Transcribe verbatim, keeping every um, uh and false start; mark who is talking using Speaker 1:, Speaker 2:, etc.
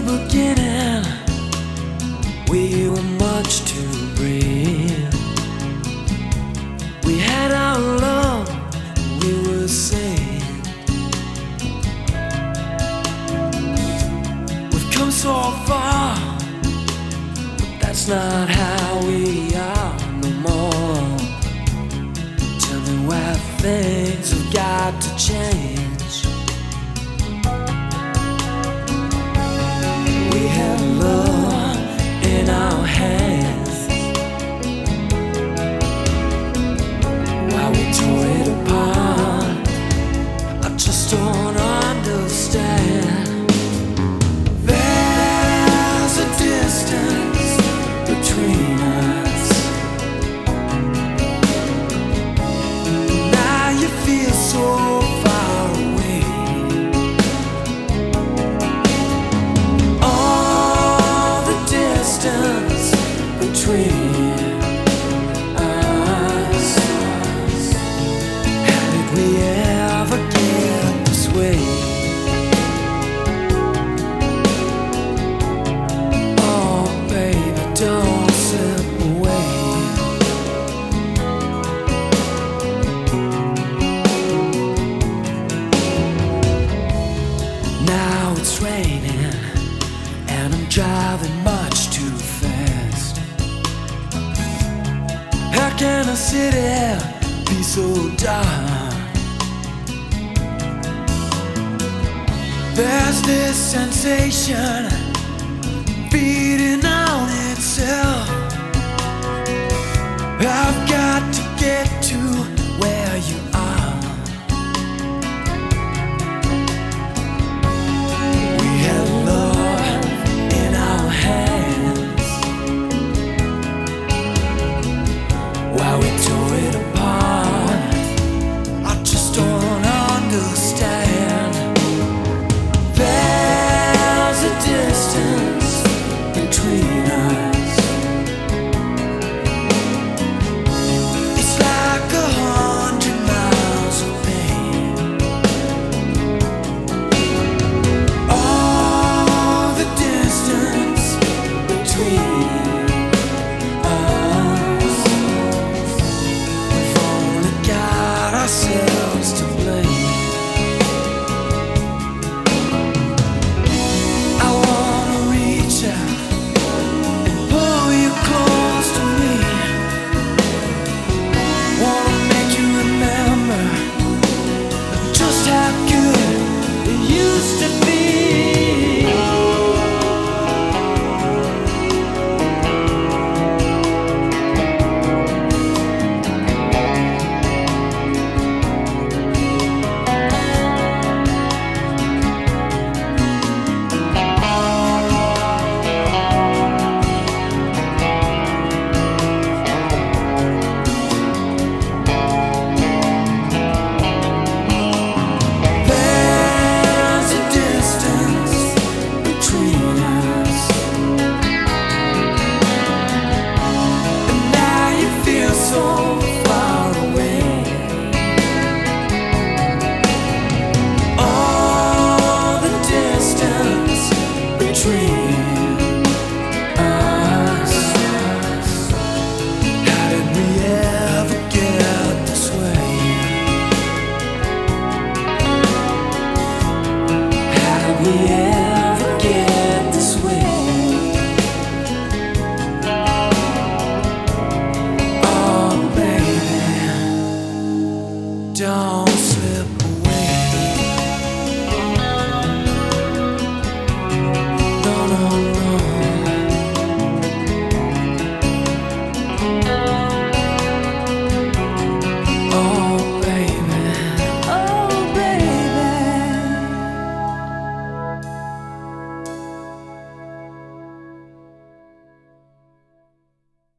Speaker 1: beginning, we were much too brave. We had our love, we were saying we've come so far, but that's not how we are no more. Tell me why things have got to change. We had love in our hands while we tore it apart. I just don't understand. There's a distance between us. Now you feel so far away. All the distance between us. How did we ever get this way? Oh, baby, don't slip away. Now it's raining and I'm driving much too fast. How can a city be so dark? There's this sensation feeding on itself. I've got to get to where you are. We had love in our hands while we tore it apart. I just don't understand. There's a distance between us. It's like a hundred miles of pain. All the distance between us. We've only got ourselves to blame. I wanna reach out and pull you close to me. Wanna make you remember just how good it used to be. There's a distance between us, and now you feel so far away. All the distance between us. How did we ever get this way? How did we ever get this way? Oh, baby, don't